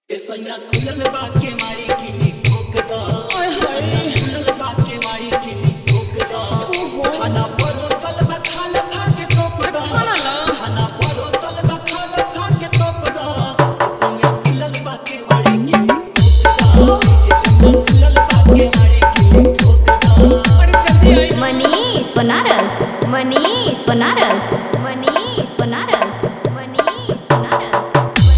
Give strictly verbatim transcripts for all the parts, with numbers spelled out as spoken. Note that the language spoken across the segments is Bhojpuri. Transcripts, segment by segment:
सैया खुलल बाके मारी की ठोकदा ओए होए खुलल बाके मारी की ठोकदा खाना परोसल बा खाल खा के ठोकदा खाना परोसल बा खाल खा के ठोकदा सैया खुलल बाके मारी की ठोकदा खुलल बाके मारी की ठोकदा अरे जल्दी I money Banaras Mani Banaras Mani Banaras Mani Banaras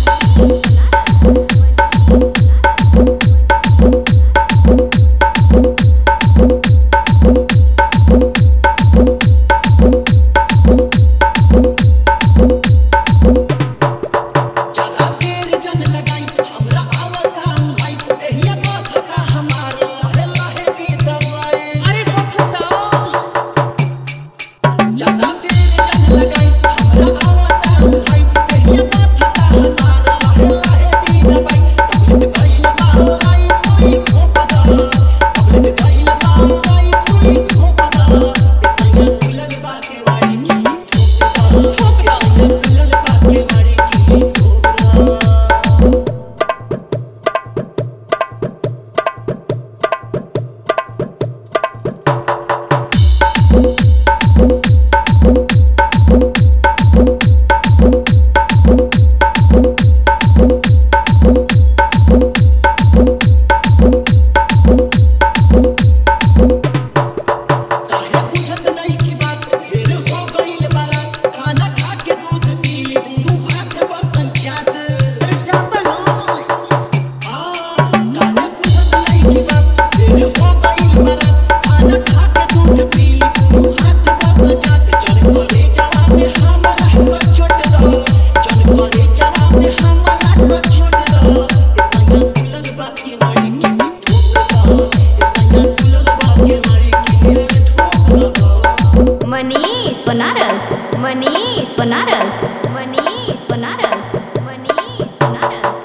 Mani Banaras Mani Banaras Mani Banaras Mani Banaras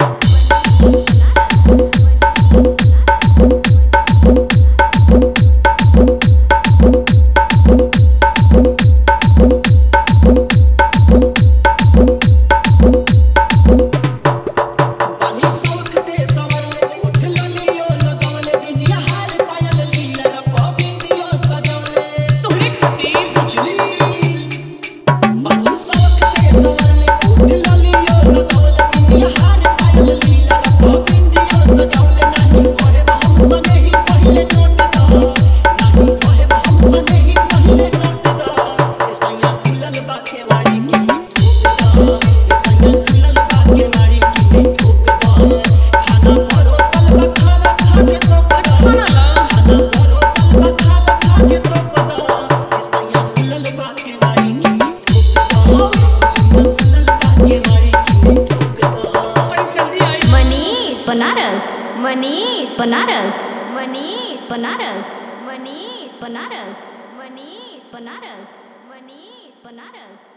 Banaras Mani Banaras Mani Banaras Mani Banaras Mani Banaras Mani Banaras